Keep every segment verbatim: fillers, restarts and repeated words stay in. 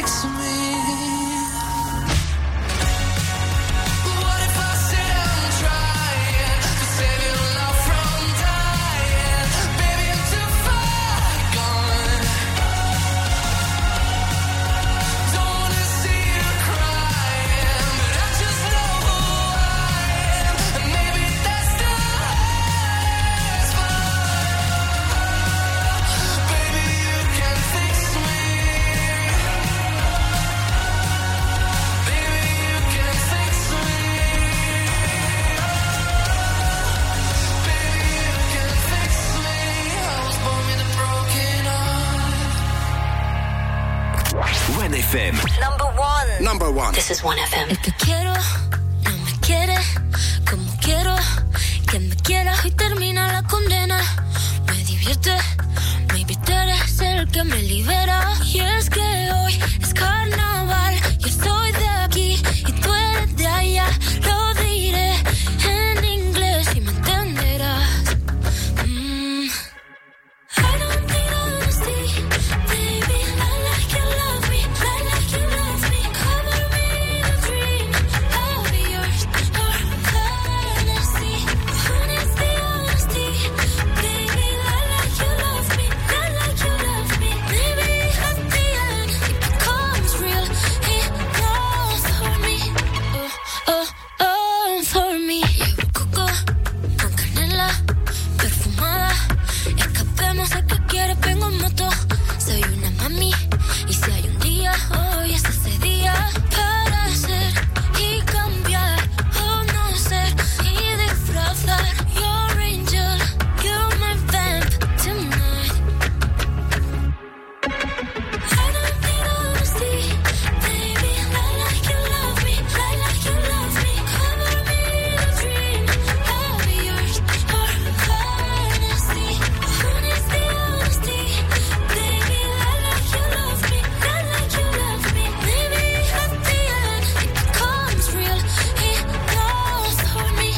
fix me? one F M. Number one. Number one. This is one F M. El que quiero no me quiere como quiero que me quiera y termina la condena. Me divierte, maybe tú eres el que me libera. Y es que hoy es carnaval. Yo soy de aquí y tú eres de allá. Lo diré en inglés y me entenderás. Mm. I don't need honesty, baby. I like you love me, I like you love me. Cover me in a dream, I'll be yours for fantasy. Who needs the honesty, baby? I like you love me, I like you love me. Maybe at the end it becomes real enough for me. Oh, oh, oh, for me. Llevo coco con canela perfumada. Escapemos a que quieres, vengo en moto. Soy una mami y si hay un día, hoy es ese día para ser y cambiar o no ser y disfrazar. Your angel, you're my vamp tonight. I don't need honesty, baby. I like you love me, I like you love me. Cover me in a dream, I'll be yours for fantasy. Who needs the honesty, baby? I like you love me, I like you love me. Maybe at the end it becomes real enough for me.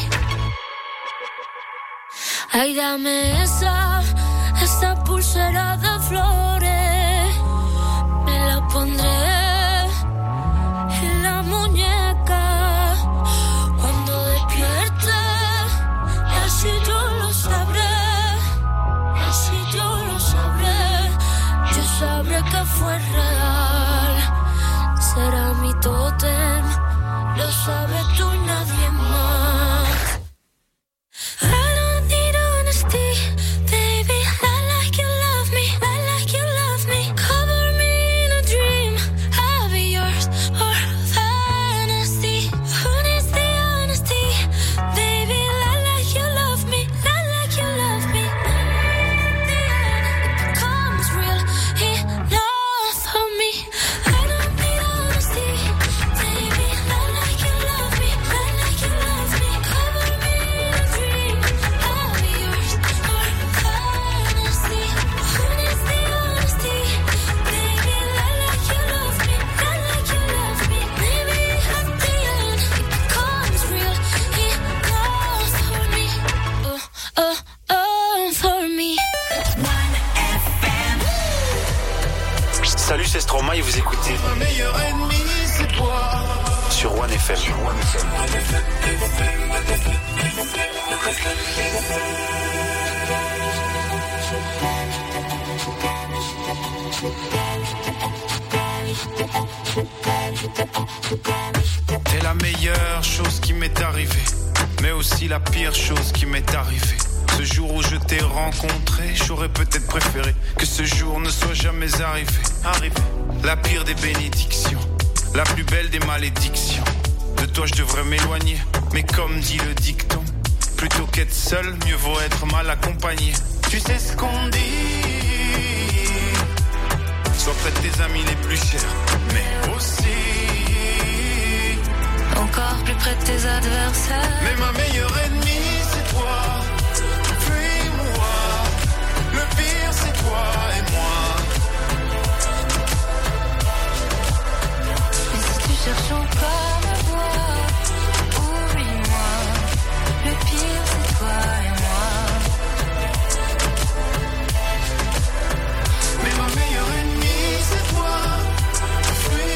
Ay, dame esa, esa pulsera de flores. Me la pondré en la muñeca cuando despierte. Y así yo lo sabré, así yo lo sabré. Yo sabré que fue real. Será mi tótem, lo sabes tú y nadie más. I don't need honesty, baby. I like you love me, I like you love me. Cover me in a dream, I'll be yours for fantasy. Who needs the honesty, baby? I like you love me, I like you love me. At the end it becomes real enough for me. I don't need honesty, baby. I like you love me, I like you love me. Cover me in a dream, I'll be yours for fantasy. Who needs the honesty, baby? I like you love me, I like you love me. Maybe at the end it becomes real enough for me. Oh, oh, oh, for me. Salut, c'est Stromae et vous écoutez Ma meilleure ennemie, c'est toi. sur one F M. T'es la meilleure chose qui m'est arrivée, mais aussi la pire chose qui m'est arrivée. Ce jour où je t'ai rencontré, j'aurais peut-être préféré que ce jour ne soit jamais arrivé. Arrivé. La pire des bénédictions, la plus belle des malédictions. De toi je devrais m'éloigner, mais comme dit le dicton, plutôt qu'être seul, mieux vaut être mal accompagné. Tu sais ce qu'on dit, sois près de tes amis les plus chers, mais aussi Encore plus près de tes adversaires. mais ma meilleure ennemie c'est toi. Fuis-moi, le pire c'est toi et moi. Et si tu cherches encore à me voir, oublie-moi. Le pire c'est toi et moi. Mais ma meilleure ennemie c'est toi. Fuis-moi.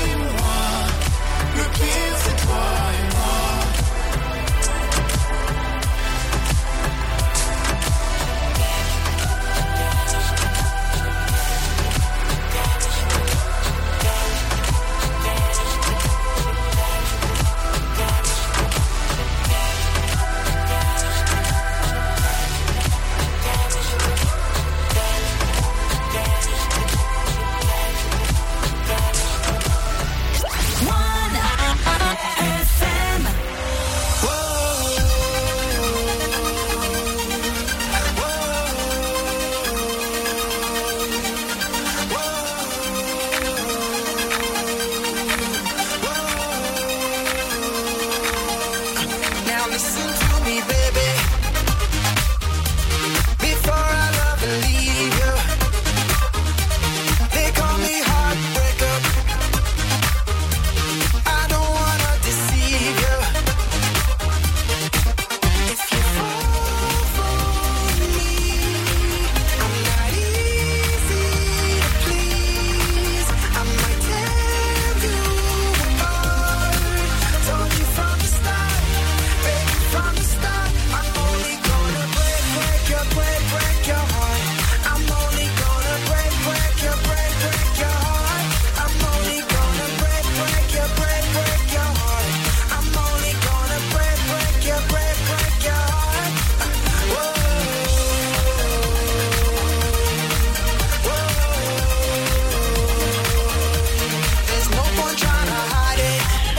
Now listen to me, baby. Before I love and leave you, they call me heartbreaker. I don't wanna deceive you. If you fall for me, I'm not easy to please. I might tear you apart. Told you from the start, baby, from the start. I'm only gonna break, break your, break, break your heart. I'm only gonna break, break your, break, break your heart. I'm only gonna break, break your, break, break your heart. I'm only gonna break, break your, break, break your heart. Whoa, whoa. There's no point trying to hide it.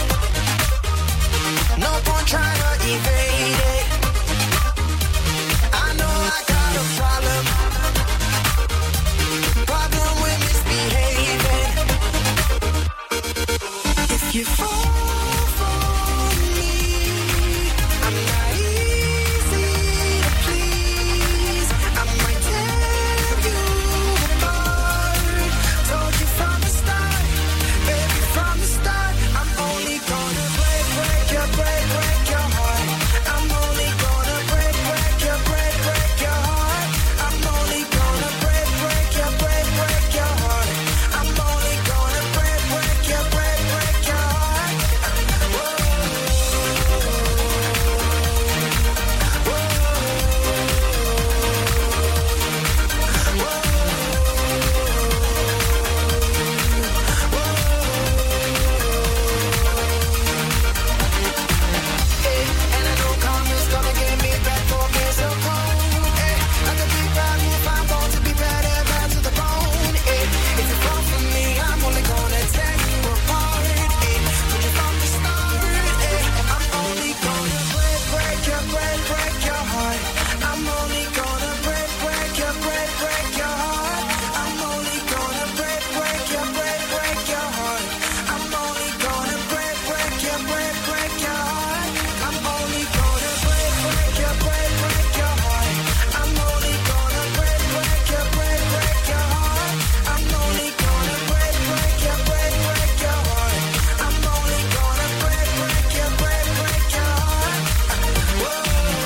No point trying to evade it. I know I got a problem. Problem with misbehaving. If you fall for me, I'm not easy to please. I might tear you apart. Told you from the start, baby, from the start. I'm only gonna break, break your, break, break your heart. I'm only gonna break, break your, break, break your heart. I'm only gonna break, break your, break, break your heart. I'm only gonna break, break your, break, break your heart. Whoa, and I know karma's gonna get me back for being so cold. Eh, like a big bad wolf, I'm born to be bad and bad to the bone. Eh, if you fall for me, I'm only gonna tear you apart. Eh, told you from the start. Eh, I'm only gonna break, break your, break, break your heart. I'm only gonna break, break your, break, break your heart. I'm only gonna break, break your, break, break your heart. I'm only gonna break, break your, break, break your heart. I'm only gonna break, break your, break, break your heart. I'm only gonna break, break your, break, break your heart. I'm only gonna break, break your, break, break your heart. I'm only gonna break, break your, break, break your heart. Whoa,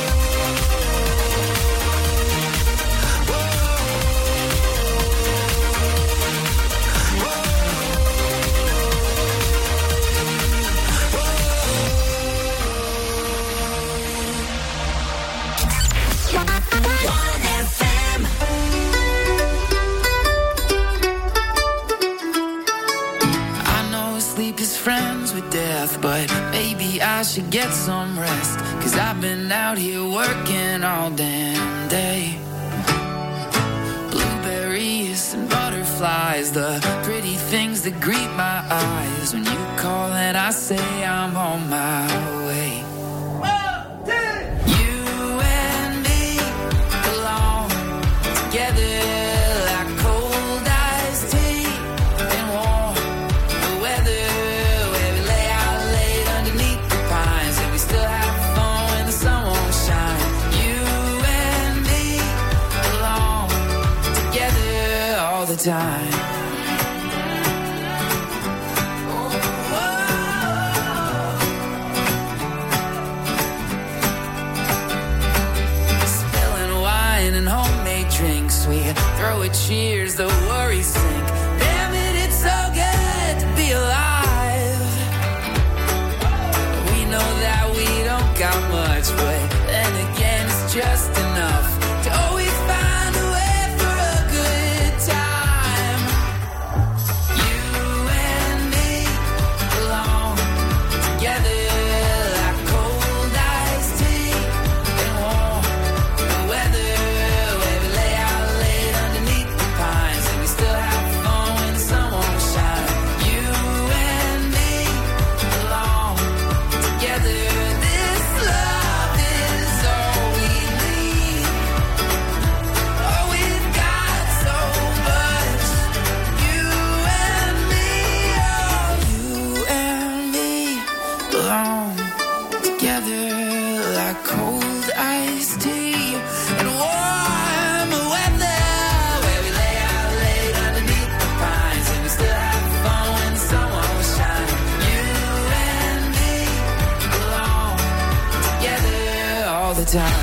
I know sleep is friends with death, but maybe I should get some rest. Cause I've been out here working all damn day. Blueberries and butterflies, the pretty things that greet my eyes. When you call and I say I'm on my way. You and me belong together like cold iced tea and warm weather, where we lay out late underneath the pines and we still have fun when the sun won't shine. You and me belong together all the time. Spilling wine and homemade drinks, we throw a cheers, the worries sink. Damn it, it's so good to be alive. We know that we don't got much, but then again it's just enough to always find a way for a good time. You and me belong together like cold iced tea and warm weather, where we lay out late underneath the pines and we still have like cold iced tea and warm weather, where we lay out late underneath the pines and we still have fun when the sun won't shine. You and me belong together all the time.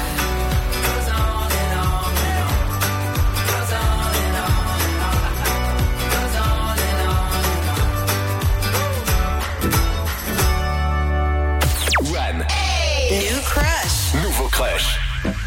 Nouveau Crush.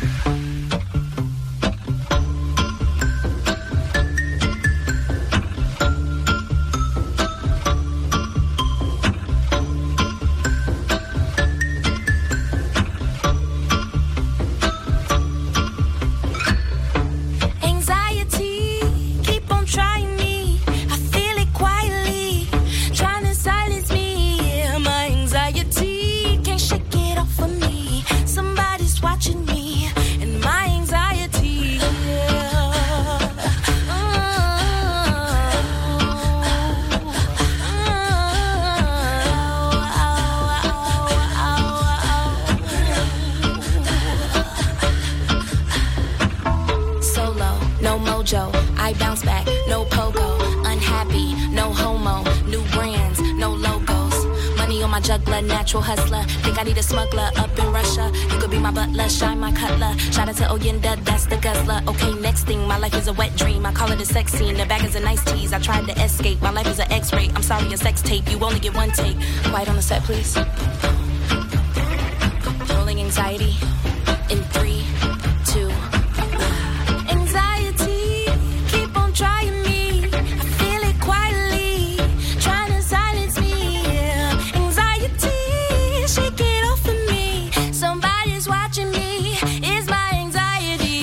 I bounce back, no pogo, unhappy, no homo, new brands, no logos, money on my juggler, natural hustler, think I need a smuggler up in Russia, you could be my butler, shine my cutler, shout out to Oyenda, that's the guzzler, okay next thing, my life is a wet dream, I call it a sex scene, the bag is a nice tease, I tried to escape, my life is an x-ray, I'm sorry a sex tape, you only get one take, quiet on the set please, rolling anxiety, in three, two, trying me, I feel it quietly, trying to silence me, yeah. Anxiety, shake it off of me, somebody's watching me, it's my anxiety.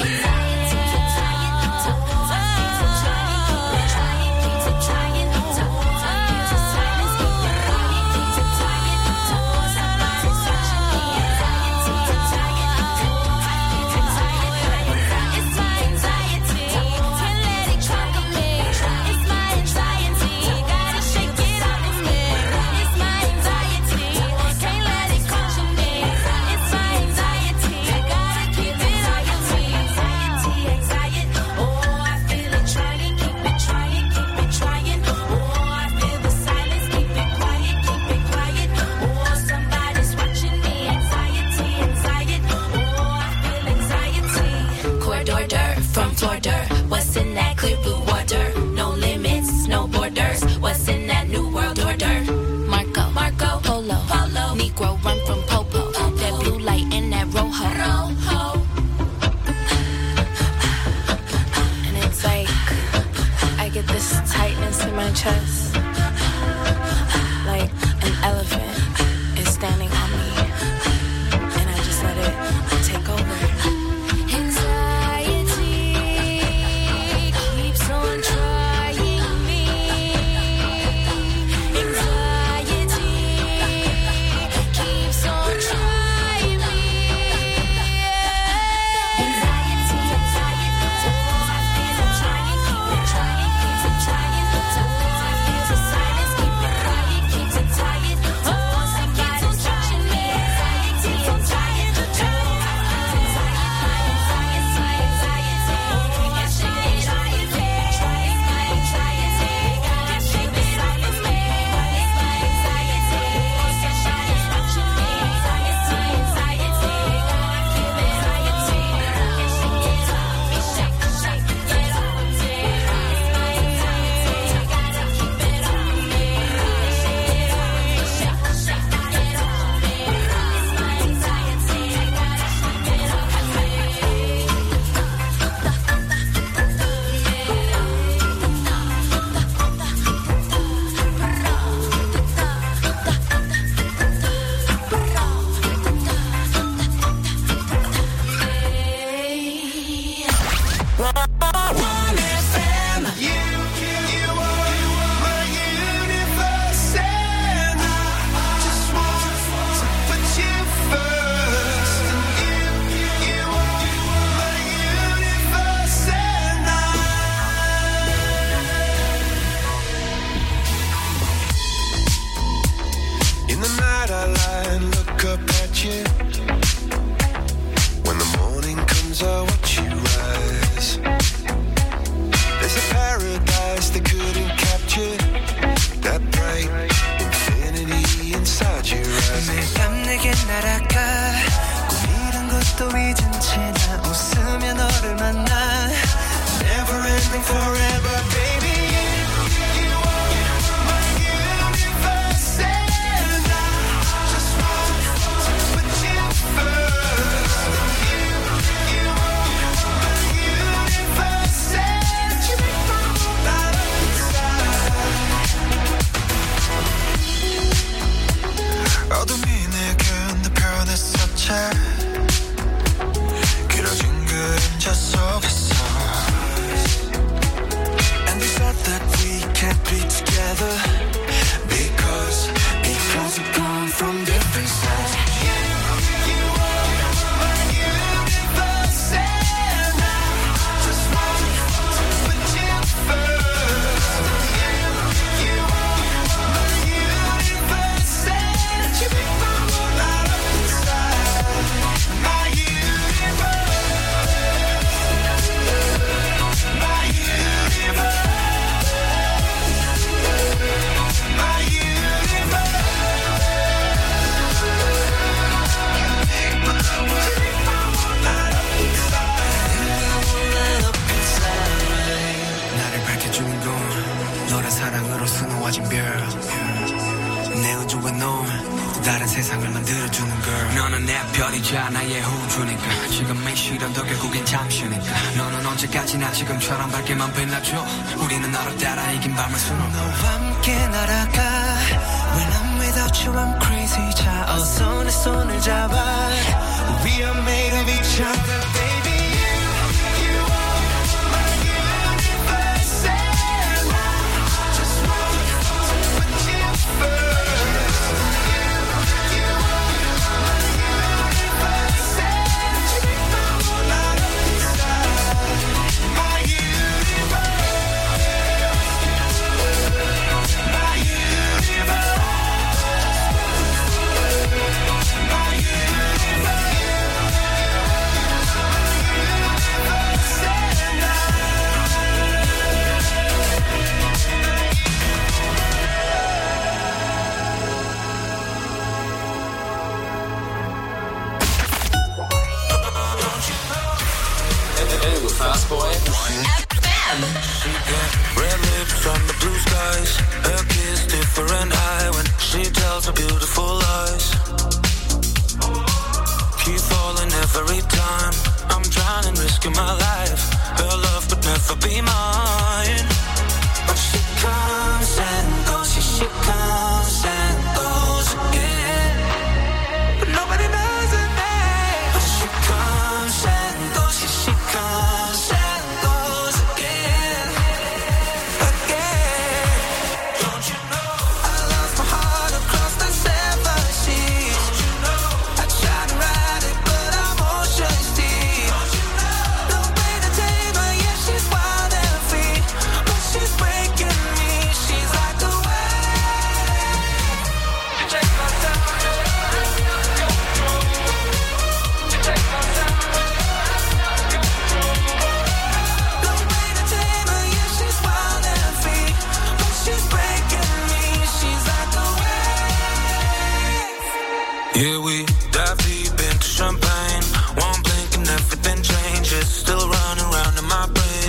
What's in that clear blue water? No limits, no borders. What's in that new world order? Marco, Marco, Polo, Polo, Negro run from Popo. Popo. That blue light in that Rojo. Rojo. And it's like I get this tightness in my chest, like an elephant is standing on me, and I just let it take over. Anxiety. Diamonds are what you rise. There's a paradise they couldn't capture. That bright infinity inside your eyes. 매일 밤 내게 날아가 꿈이란 것도 잊은 채 나 웃으며 너를 만나. Never ending forever, baby. You are my universe, and I just want to put you first. You, you are my universe, and you make my whole life inside. 어둠이 내게 건너편했었지. 길어진 그림자 속에서. That we can't be together because because we come from different sides. You, you are my universe, and I just want to put you first. You, you are my universe, and you make my whole life inside. My universe, my universe. 사랑으로 수놓아진 별 내 우주와 너 또 다른 세상을 만들어주는 girl. 너는 내 별이자 나의 우주니까 지금의 시련도 결국엔 잠시니까 너는 언제까지나 지금처럼 밝게만 빛나줘. 우리는 너를 따라 이긴 밤을 수놓아. 너와 함께 날아가. When I'm without you I'm crazy. 자 어서 내 손을 잡아. We are made of each other, baby. Fast boy. F M. Red lips on the blue skies. Her kiss different high when she tells her beautiful lies. Keep falling every time. I'm drowning, risking my life. Her love could never be mine. But she comes and goes. She, she comes and goes again. But nobody knows her name. But she comes and goes. She, she comes. Yeah, we dive deep into champagne. One blink and everything changes. Still running around in my brain.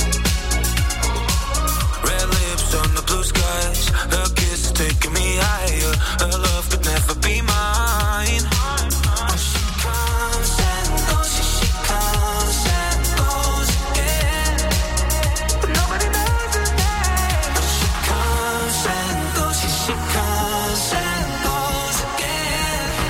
Red lips on the blue skies. Her kiss is taking me higher. Her love could never be mine. But she comes and goes. She, she comes and goes again. But nobody knows her name. But she comes and goes. She, she comes and goes again.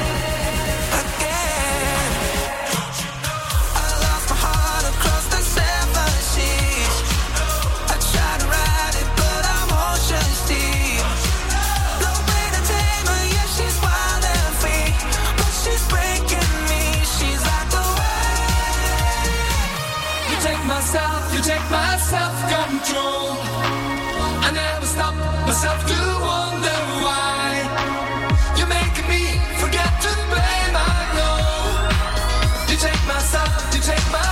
You take my self-control. I never stop myself to wonder why you're making me forget to blame. I know you take my self, you take my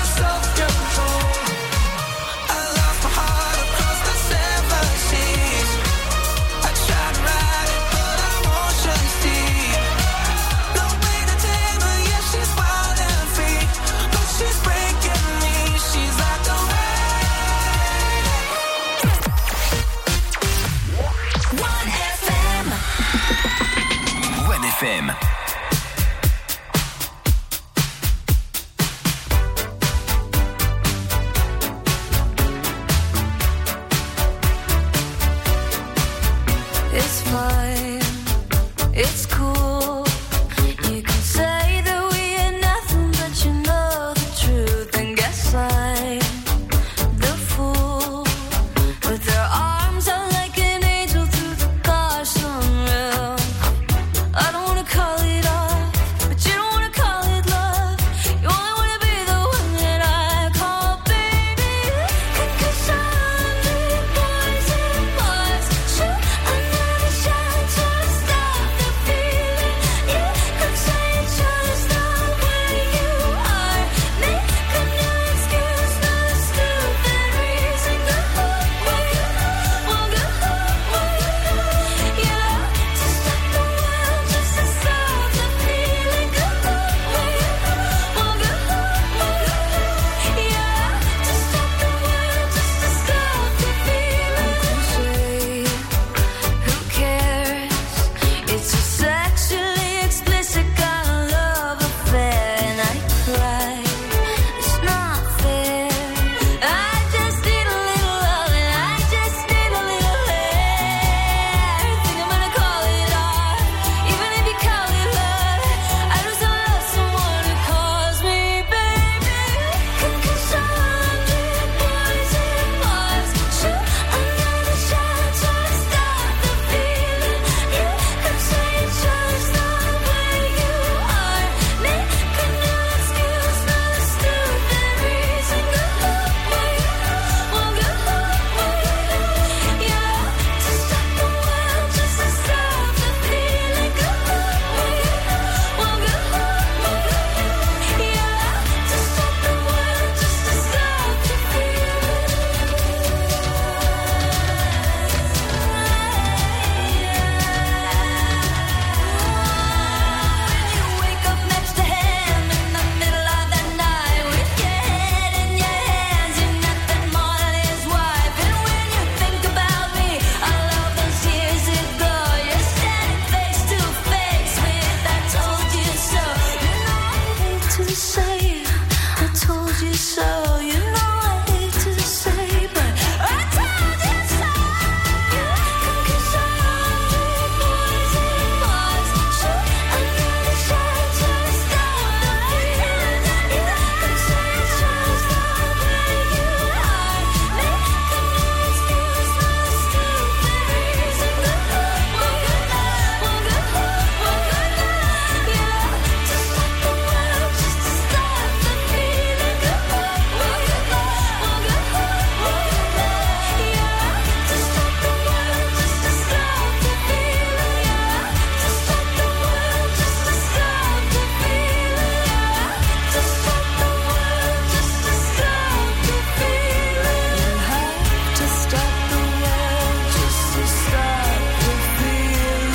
to say I told you so. You know I hate to say, but I told you so. Cause I only poison was so I'm gonna try to stop the feeling. I could say it's just the way you are. Make an excuse for a stupid reason. One good night, one good night, one good night, yeah. To stop the world, just to stop the feeling. One good night, one good night, one good night, yeah. To stop the world, just to stop the feeling, yeah. To stop the world, just to stop the feeling, yeah. To stop the world, just to stop the feeling. You have to stop the world just to stop the feeling.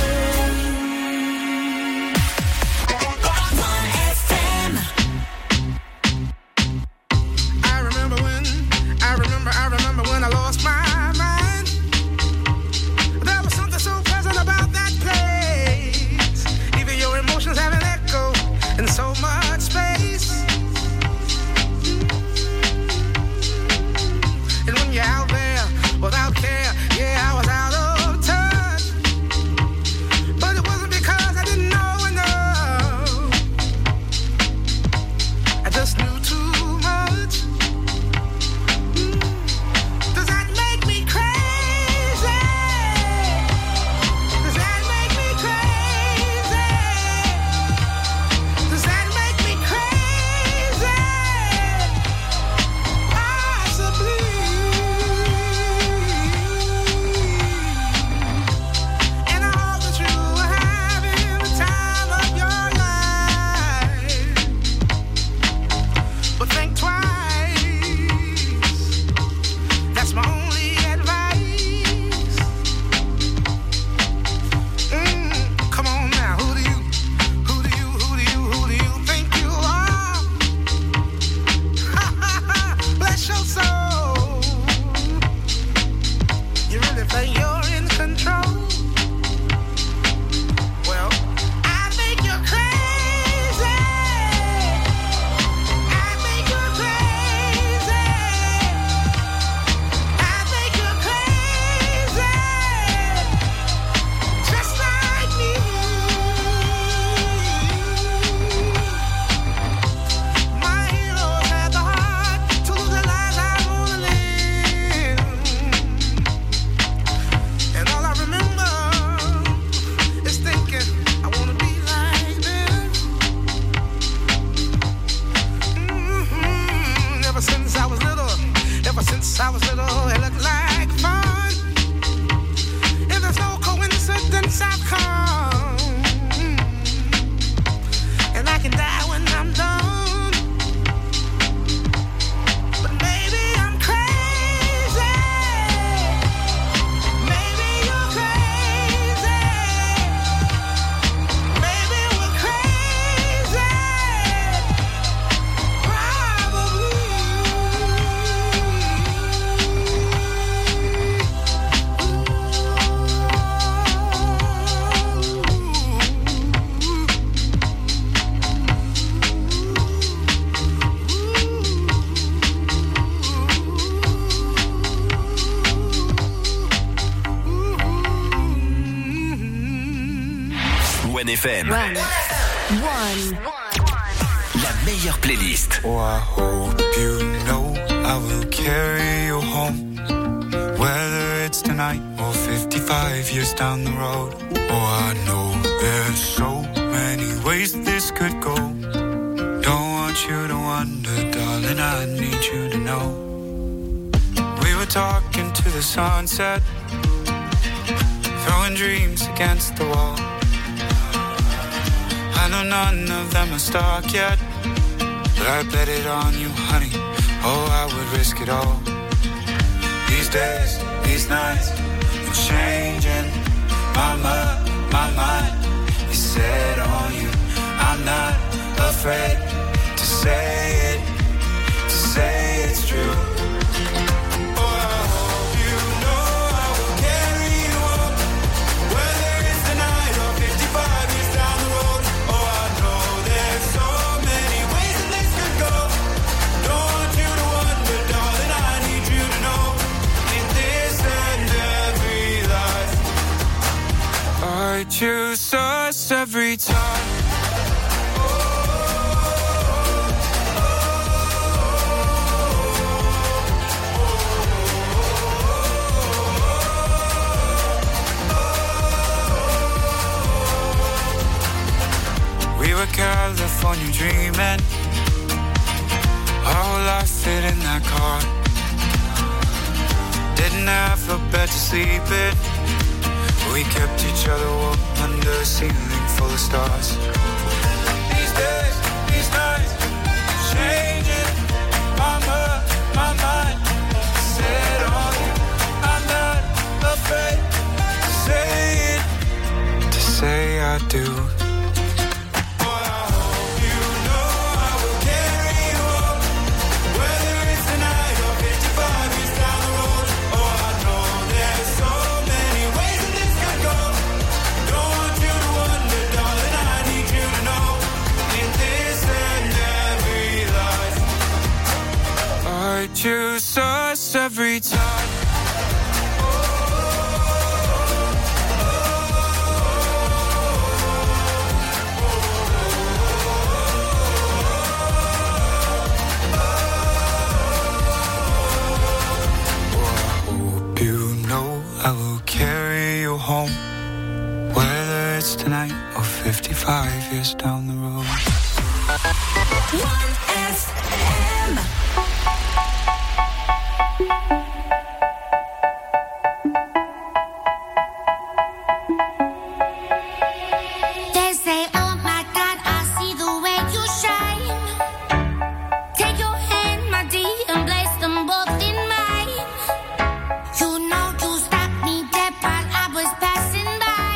one F M. I remember when, I remember, I remember when I lost my mind. There was something so pleasant about that place. Even your emotions have an echo in so much space. And when you're out there without care, yeah, I was out of touch. But it wasn't because I didn't know enough. I just knew too much. Does that make me crazy? Does that make me crazy? Does that make me crazy? Possibly. And I hope that you are having the time of your life. But think twice. That's my only advice. Mm, come on now, who do you, who do you, who do you, who do you think you are? Bless your soul. You really think you're in control? Well, I think you're crazy. I think you're crazy. I think you're crazy. Just like me. My heroes had the heart to lose their lives. I wanna live. And all I remember is thinking I wanna be like them. Mhm. Ever since I was little, ever since I was little, it looked like fun. And there's no coincidence I've come. And I can die when I'm done. But maybe I'm crazy. Maybe you're crazy. Maybe we're crazy. one F M, One. One. la meilleure playlist. Oh, I hope you know I will carry you home, whether it's tonight or fifty-five years down the road. Oh, I know there's so many ways this could go. Don't want you to wonder, darling, I need you to know. We were talking to the sunset, throwing dreams against the wall. I know none of them are stuck yet, but I bet it on you, honey. Oh, I would risk it all. These days, these nights, it's changing. My mind, my mind is set on you. I'm not afraid to say it, to say it's true. Whether it's tonight or fifty-five years down the road, oh, I know there's so many car. Didn't have a bed to sleep in. We kept each other warm under a ceiling full of stars. These days, these nights, changing my mind, my mind. Set on you, I'm not afraid to say it, to say I do. I choose us every time. I will carry you home, whether it's tonight or fifty-five years down the road. one F M. They say, oh my God, I see the way you shine. Take your hand, my dear, and place them both in mine. You know you stopped me dead while I was passing by.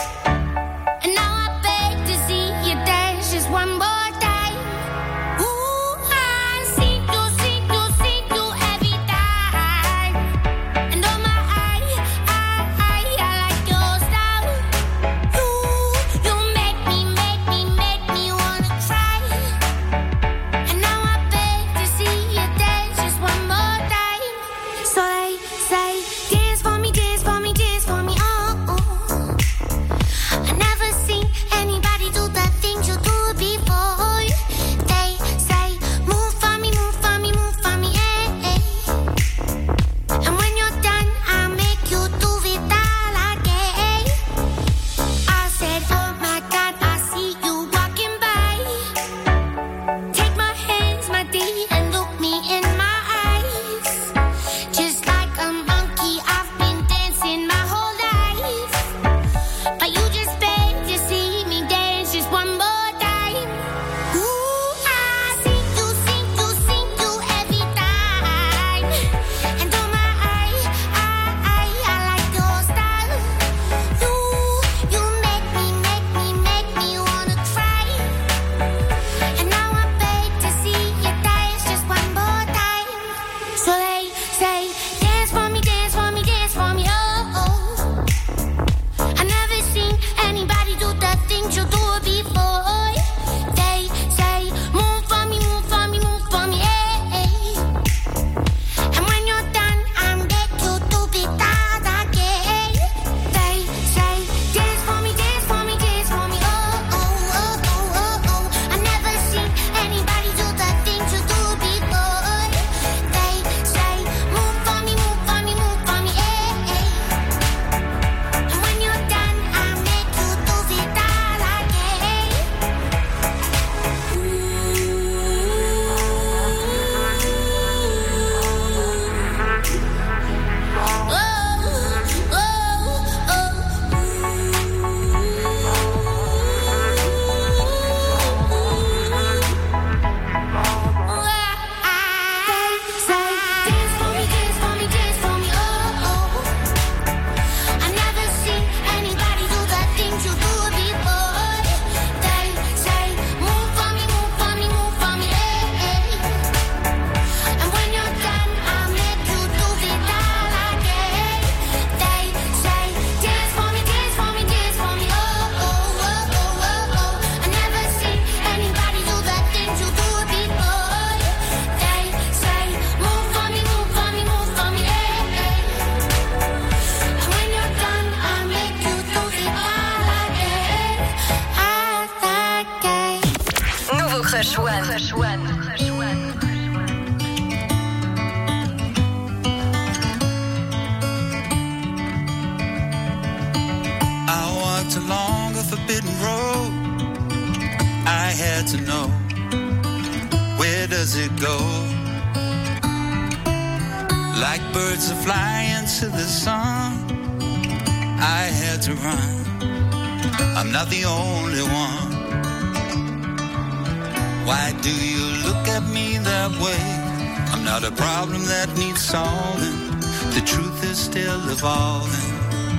And now I beg to see you dance just one more time. Ooh, I see you, see you, see you every time. And oh my, I, I, I, I like your style. You, you make me, make me, make me wanna cry. And now I beg to see you dance just one more time. So they say, dance for me, dance for me, dance for me, oh, oh. I never seen anybody do the things you do before. They say, move for me, move for me, move for me, eh, eh. And when you're done, I'll make you do it all again. I said, oh my God, I see you walking by. Take my hands, my dear, and look me in my eyes. Just like a monkey, I've been dancing my whole life. But you just beg to see me dance just one more time. Ooh, I see you, see you, see you every time. And oh my, I, I, I, I like your style. You, you make me, make me, make me wanna cry. And now I beg to see you dance just one more time. So they say, dance for me, dance for me, dance for me, oh, oh. I never seen anybody do the things you do before. They say, move for me, move for me, move for me, eh, eh. And when you're done, I'll make you do it all again. They say, dance for me, dance for me, dance for me, oh, oh, oh, oh, oh, oh. I never seen anybody do the things you do before. They say, move for me, move for me, move for me, eh, eh. And when you're done, I'll make you do it all again. Nouveau Crush One. Crush One. Crush One. I walked along a forbidden road. I had to know, where does it go? Like birds are flying to the sun, I had to run. I'm not the only one. Why do you look at me that way? I'm not a problem that needs solving. The truth is still evolving.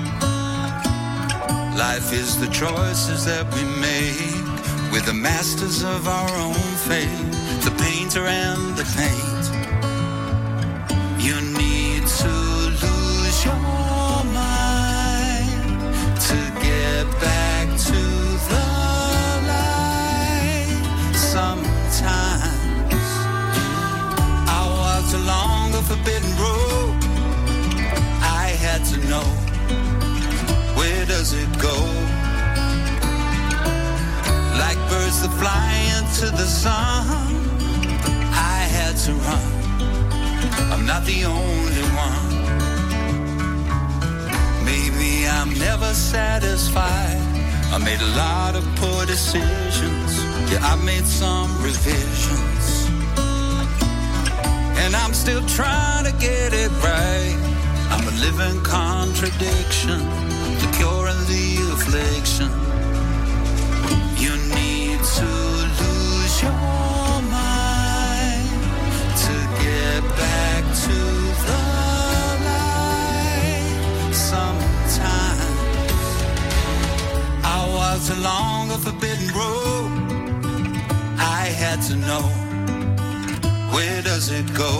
Life is the choices that we make. We're the masters of our own fate. The painter and the paint. You need to lose your mind to get back to the light. Sometimes I walked along a forbidden road. I had to know, where does it go? Like birds that fly into the sun, I had to run. I'm not the only one. Maybe I'm never satisfied. I made a lot of poor decisions. Yeah, I made some revisions. And I'm still trying to get it right. I'm a living contradiction, the cure and the affliction. You need to lose your mind to get back to the light. Sometimes I walked along a forbidden road. I had to know, where does it go?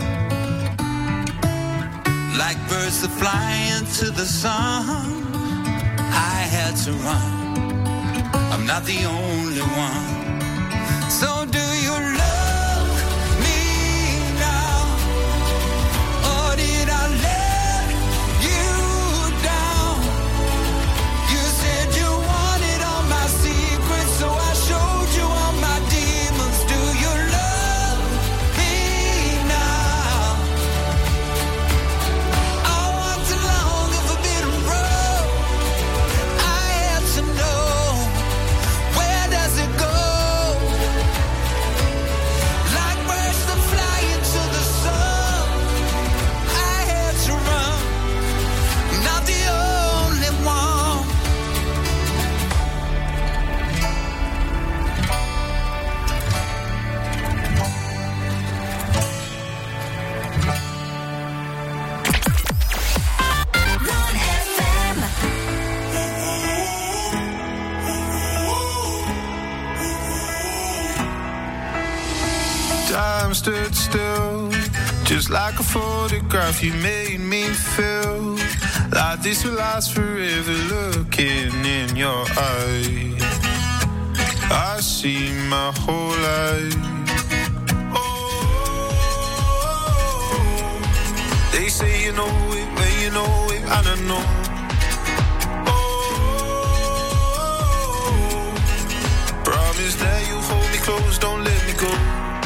Like birds that fly into the sun, I had to run. I'm not the only one. So do you love me now? Or did I let you down? You said you wanted all my secrets, so I showed you all my demons. Do you love me now? I walked along a forbidden road. I had to know, where does it go? Like birds that fly into the sun, I had to run. I'm not the only one. Time stood still, just like a photograph. You made me feel like this will last forever. Looking in your eyes, I see my whole life. Oh, they say you know it, but you know it, I don't know. Oh, promise that you'll hold me close, don't let me go.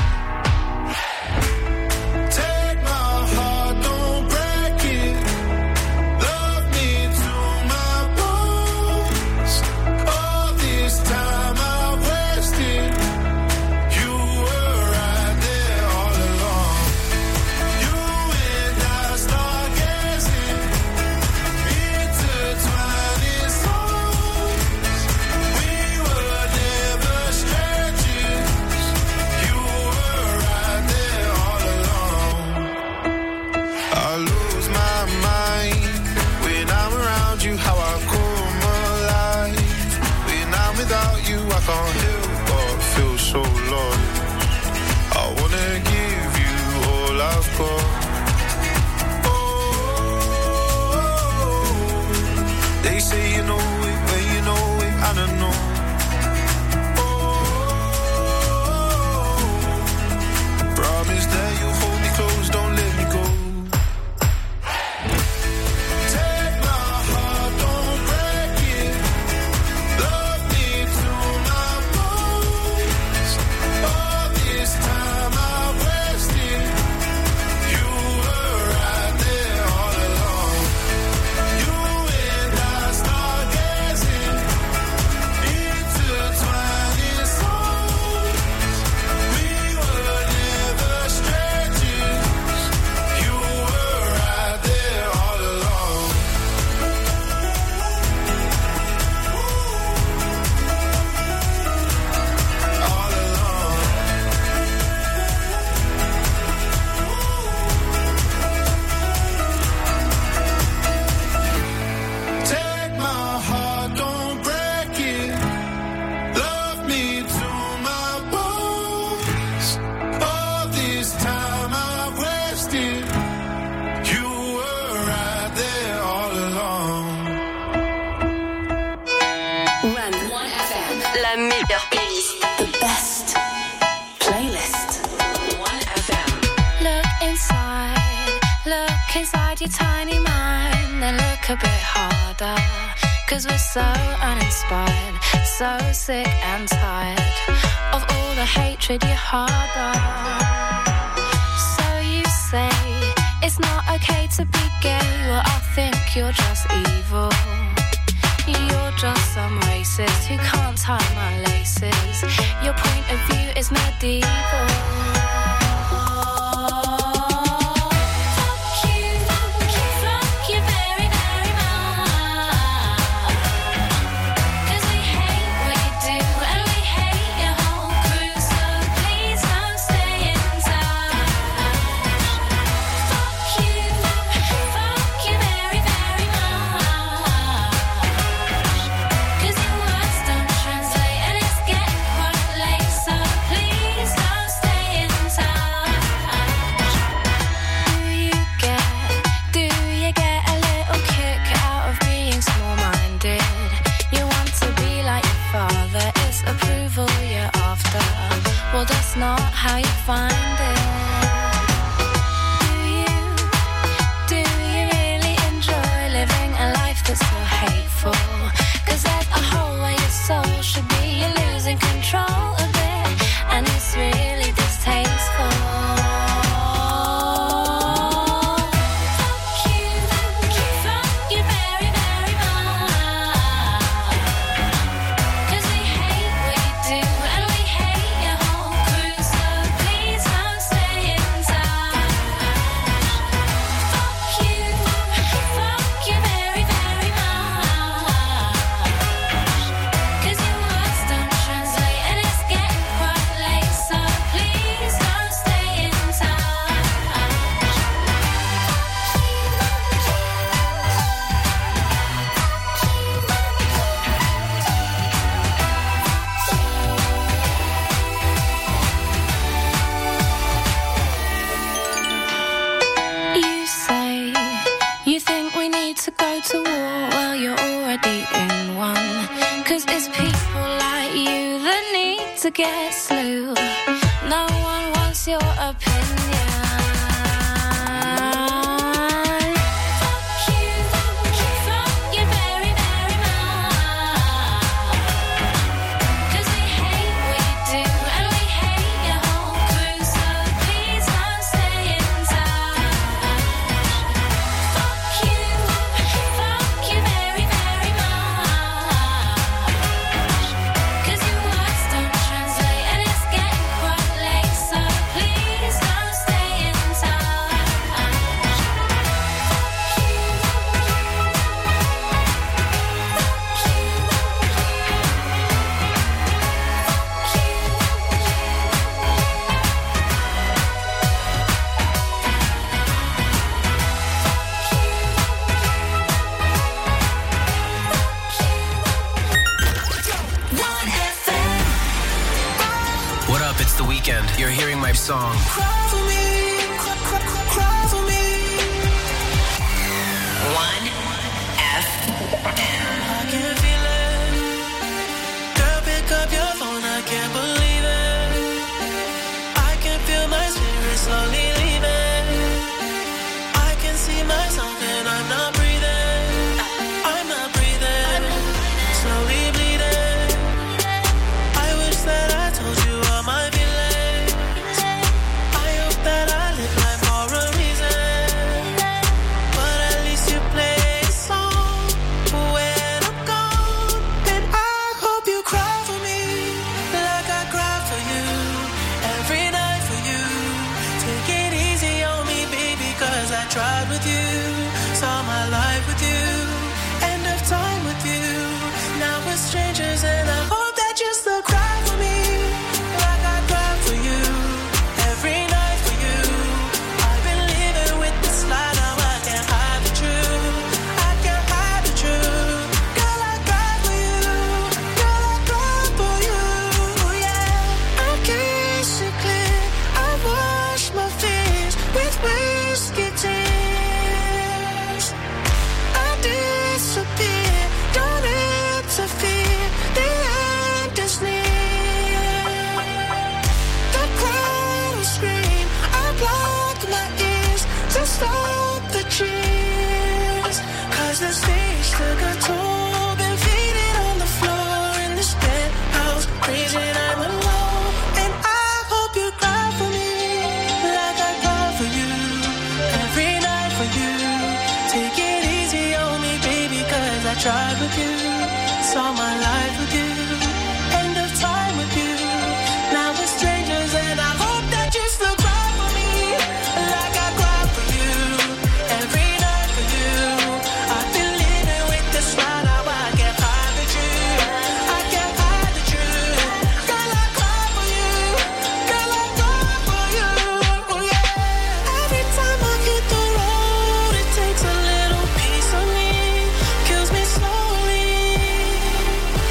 Can't help but feel so lost. I wanna give you all I've got. Oh, they say you know it, but you know it, I don't know. Oh, promise that you'll hold me close, don't let me go. Take my heart, don't break it. Love me to my bone. inside your tiny mind, then look a bit harder. Cause we're so uninspired, so sick and tired of all the hatred you harbor. So you say it's not okay to be gay, well I think you're just evil. You're just some racist who can't tie my laces. Your point of view is medieval. Well, that's not how you find it. Do you, do you really enjoy living a life that's so hateful? Cause there's a hole where your soul should be. You're losing control of it, and it's really distasteful. To get slew. No one wants your opinion. Fuck you, fuck you very, very much. Cause we hate what you do, and we hate your whole crew. So please don't stay in touch. Fuck you, fuck you very, very much. Cause your words don't translate, and it's getting quite late. So please don't stay in touch. What up? It's The Weeknd. You're hearing my song. Cry for me, cry, cry, cry, cry for me. one F M. I can feel it. Girl, pick up your phone, I can't believe it. I can feel my spirit slowly leaving. I can see myself and I'm not breathing. I'm not breathing. Slowly bleeding. I wish that I told you all my feelings. I hope that I live life for a reason. But at least you play a song when I'm gone. And I hope you cry for me like I As the stage took a toll, been faded on the floor in this penthouse, crazy and I'm alone. And I hope you cry for me, like I cry for you, every night for you. Take it easy on me, baby, cause I tried with you, saw my life with you, end of time with you. Now we're strangers and I hope that you still cry for me, like I cry for you, every night for you. I've been living with this right now, I can't hide the truth, I can't hide the truth. Girl, I cry for you, girl, I cry for you, oh yeah. Every time I hit the road, it takes a little piece of me, kills me slowly.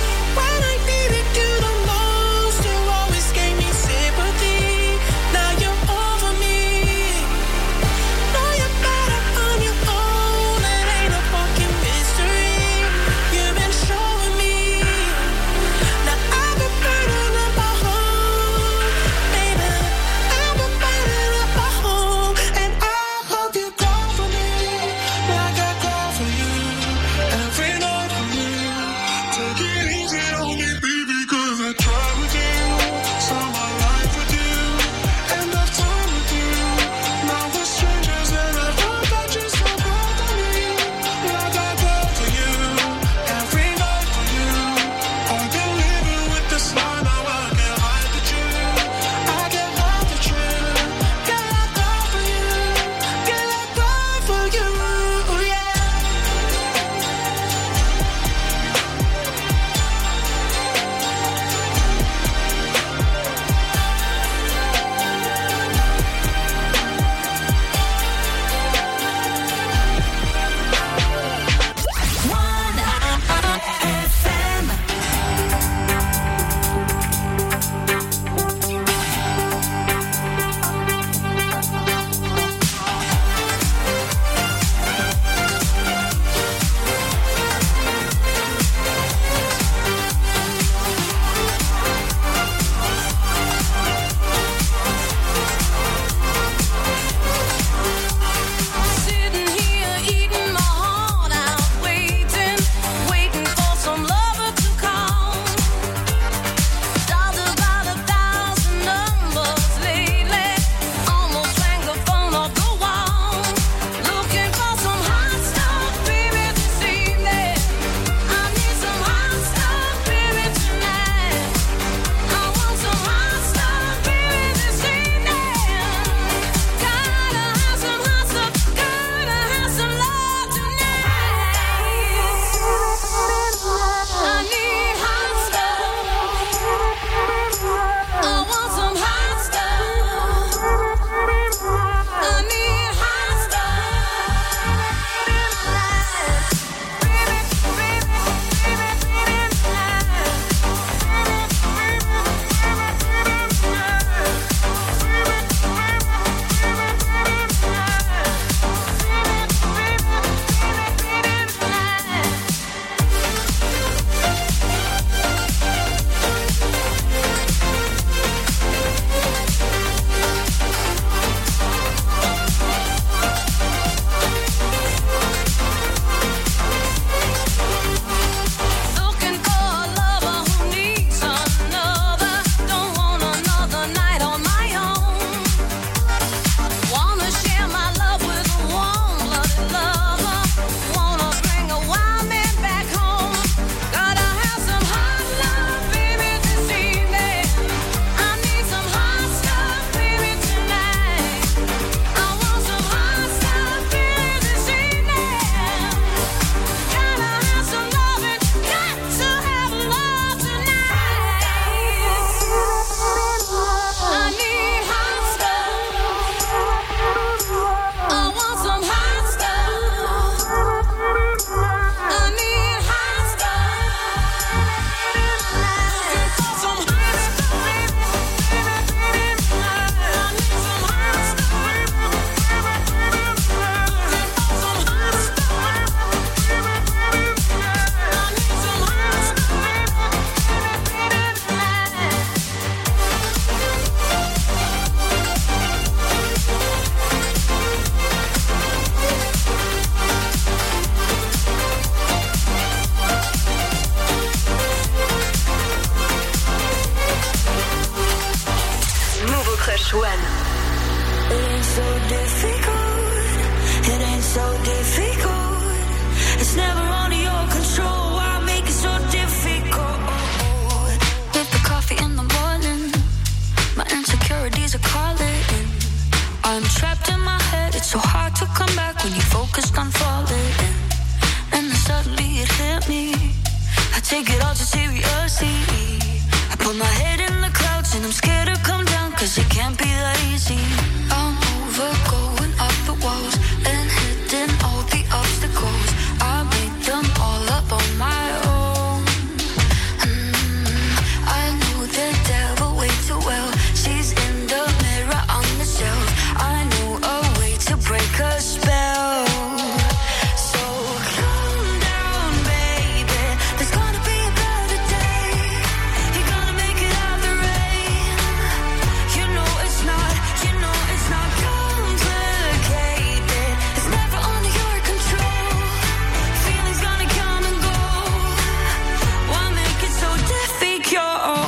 It ain't so difficult. It ain't so difficult. It's never under your control. Why make it so difficult? With the coffee in the morning, my insecurities are calling. I'm trapped in my head. It's so hard to come back when you're focused on falling. And then suddenly it hit me. I take it all too seriously. I put my head in the clouds and I'm scared to come down, cause it can't be that easy. I'm over going up the walls and hitting all the obstacles. I made them all up on my own. mm, I know the devil way too well. She's in the mirror on the shelf. I know a way to break a spell. So calm down, baby. There's gonna be a better day. You're gonna make it out the rain. You know it's not, you know it's not complicated. It's never under your control. Feelings gonna come and go. Why make it so difficult?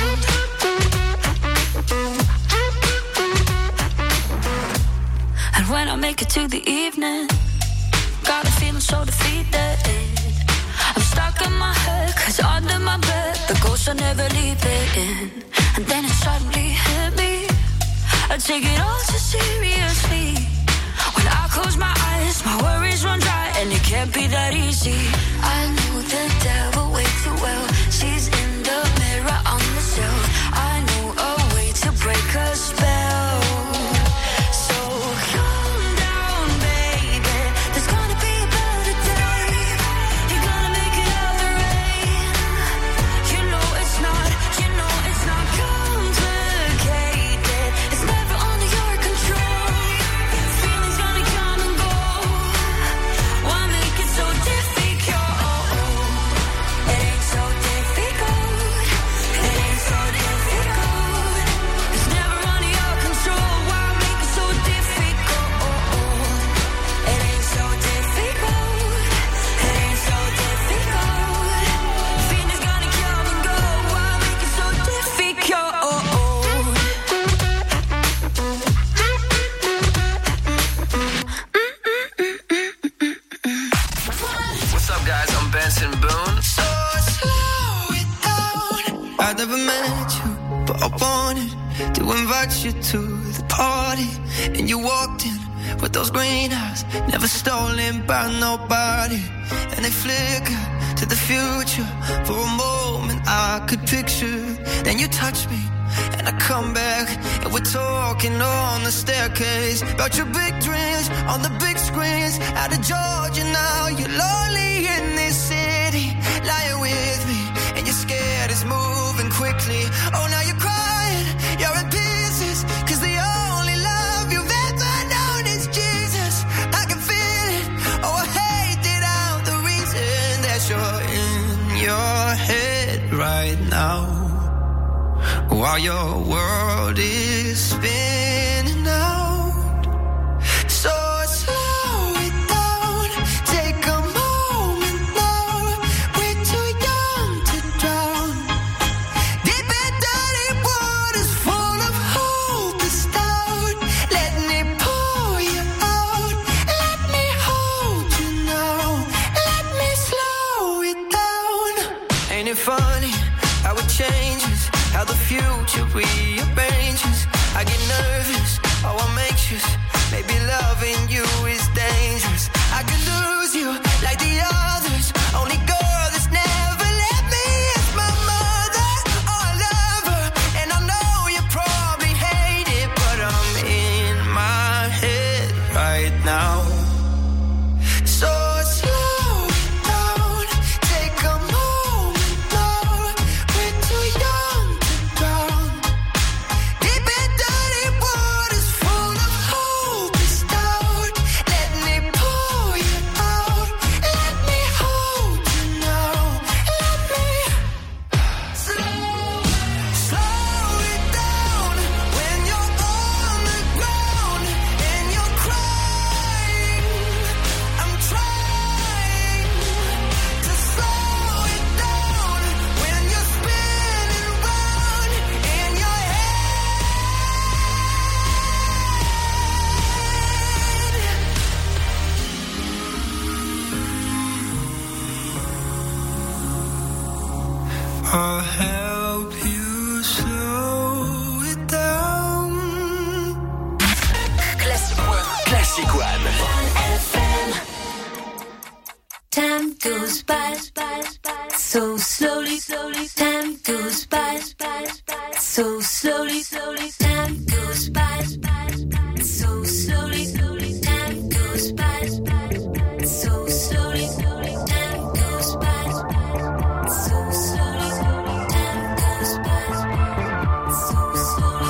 And when I make it to the evening, got a feeling so defeated. I'm stuck in my head, cause under my bed the ghosts are never leaving. And then it suddenly hit me, I take it all too seriously. When I close my eyes, my worries run dry, and it can't be that easy. I know the devil way too well. She's in the mirror on the shelf. I know a way to break a spell. So calm down, baby. There's gonna be a better day. You're gonna make it out the rain. You know it's not, you know it's not complicated. It's never under your control. Feelings gonna come and go. Why make it so difficult? It ain't so difficult. It ain't so difficult. It's never under your control. Why make it so difficult? It ain't so difficult. It ain't so difficult. Feelings gonna come and go. Why make it so difficult? What's up, guys? I'm Benson Boone. So slow it down. I never met you, but I wanted to invite you to the party. And you walked in with those green eyes, never stolen by nobody. And they flicker to the future. For a moment I could picture. Then you touch me and I come back, and we're talking on the staircase about your big dreams on the big screens. Out of Georgia now, you're lonely in this city, lying with me, and you're scared it's moving quickly. Oh, now you're crying, you're in pieces, cause the only love you've ever known is Jesus. I can feel it, oh I hate it out, the reason that you're in your head right now, while your world is spinning out. So slow it down, take a moment now. We're too young to drown. Deep and dirty waters full of hope is down. Let me pour you out. Let me hold you now. Let me slow it down. Ain't it funny how it changes, how the future rearranges? I get nervous, oh I'm anxious. Maybe loving you is dangerous. I could lose you like the others. Only girl that's never let me is my mother. Oh I love her, and I know you probably hate it, but I'm in my head right now. So slow it down, take a moment now. We're too young to drown. Deep and dirty water goes by so slowly, slowly. Time goes by so slowly, slowly. Time goes by so slowly, slowly. Time goes by so slowly, slowly. Time goes by so slowly, slowly. Time goes by so slowly.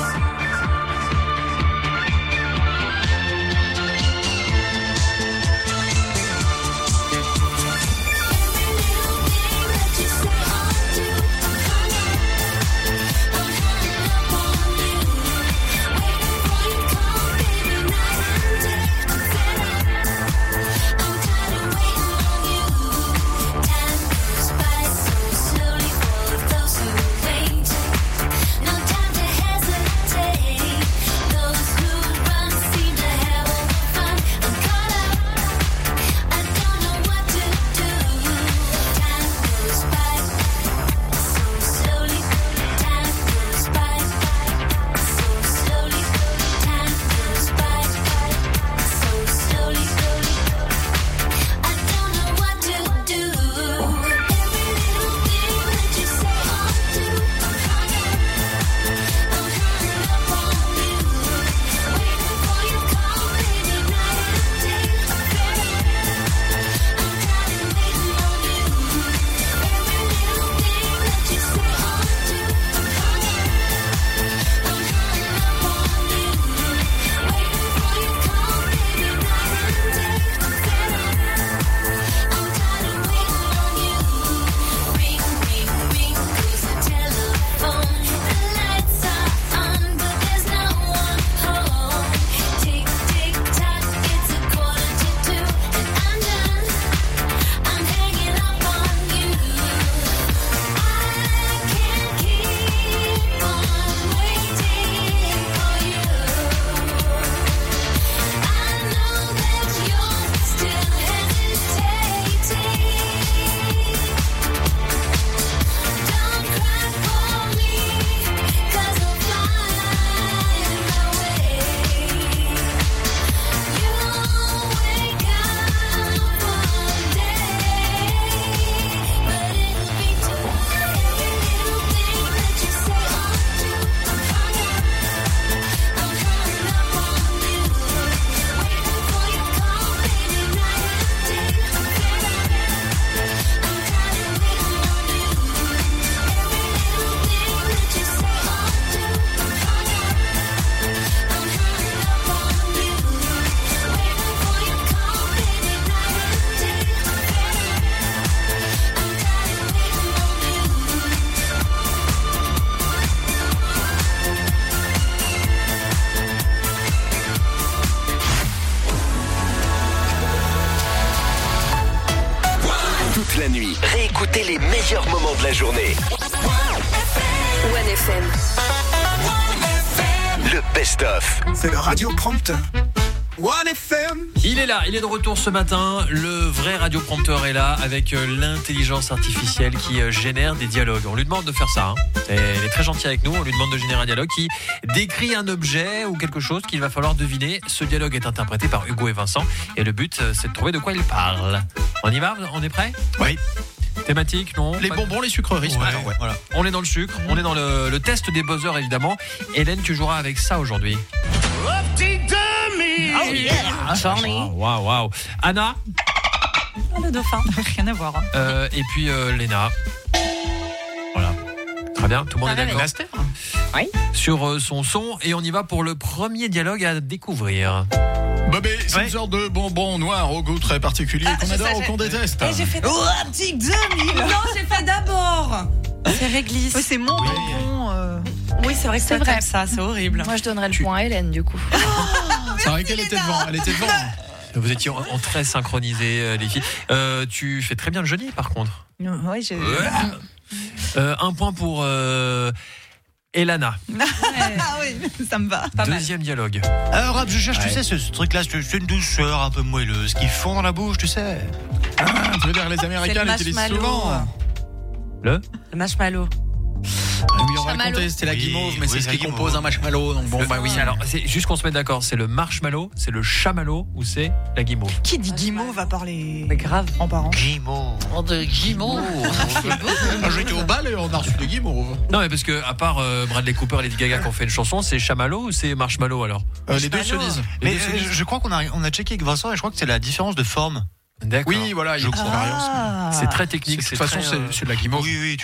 Toute la nuit, réécoutez les meilleurs moments de la journée. One F M. Le best-of. C'est le radioprompteur. One F M. Il est là, il est de retour ce matin. Le vrai radioprompteur est là avec euh, l'intelligence artificielle qui euh, génère des dialogues. On lui demande de faire ça. Hein. Et elle est très gentille avec nous. On lui demande de générer un dialogue qui décrit un objet ou quelque chose qu'il va falloir deviner. Ce dialogue est interprété par Hugo et Vincent. Et le but, euh, c'est de trouver de quoi il parle. On y va? On est prêt? Oui. Thématique, non? Les bonbons, les sucreries ce ouais, matin. Ouais. Voilà. On est dans le sucre, on est dans le, le test des buzzers évidemment. Hélène, tu joueras avec ça aujourd'hui. Oh yeah, Johnny. Waouh, waouh. Anna. Oh, le dauphin, rien à voir. Hein. Euh, et puis euh, Léna. Voilà. Très bien, tout le monde ah, est d'accord. Oui. Sur euh, son son, et on y va pour le premier dialogue à découvrir. Bobé, c'est ouais. une sorte de bonbon noir au goût très particulier ah, qu'on adore ou qu'on déteste. Et j'ai fait oh, un petit demi. Non, j'ai fait d'abord. C'est réglisse. Oui, c'est mon oui. bonbon. Euh... Oui, c'est vrai que c'est vrai. Comme ça, c'est horrible. Moi, je donnerais le tu... point à Hélène, du coup. C'est vrai qu'elle était devant, elle était devant. Vous étiez en, en très synchronisés, euh, les filles. Euh, tu fais très bien le Johnny, par contre. Oui, j'ai. Ouais. Euh, un point pour euh, Elana. Ah oui, ça me va. Pas Deuxième mal. dialogue. Alors, Rap, je cherche, ouais. tu sais, ce, ce truc-là, c'est une douceur un peu moelleuse qui fond dans la bouche, tu sais. Ah, tu veux dire, les Américains l'utilisent souvent. Le Le marshmallow. Ah oui, on va le Marshmallow. compter, c'était la Oui, guimauve, mais oui, c'est ce la qui guimauve. compose un marshmallow. Donc bon, Le- bah oui. Alors, c'est juste qu'on se mette d'accord, c'est le marshmallow, c'est le chamallow ou c'est la guimauve? Qui dit guimauve à part les Mais grave. grands-parents? Guimauve. Oh, de guimauve. Ah, j'étais au bal et on a reçu des guimauves. Non, mais parce que à part euh, Bradley Cooper et Lady Gaga qui ont fait une chanson, c'est chamallow ou c'est marshmallow alors? Euh, les deux se disent. Les Mais deux se euh, disent. je crois qu'on a, on a checké avec Vincent et je crois que c'est la différence de forme. D'accord. Oui, voilà, il y a une crois. variance. Ah. C'est très technique. De toute c'est façon, très, c'est euh, c'est de la guimauve. Oui, oui, tu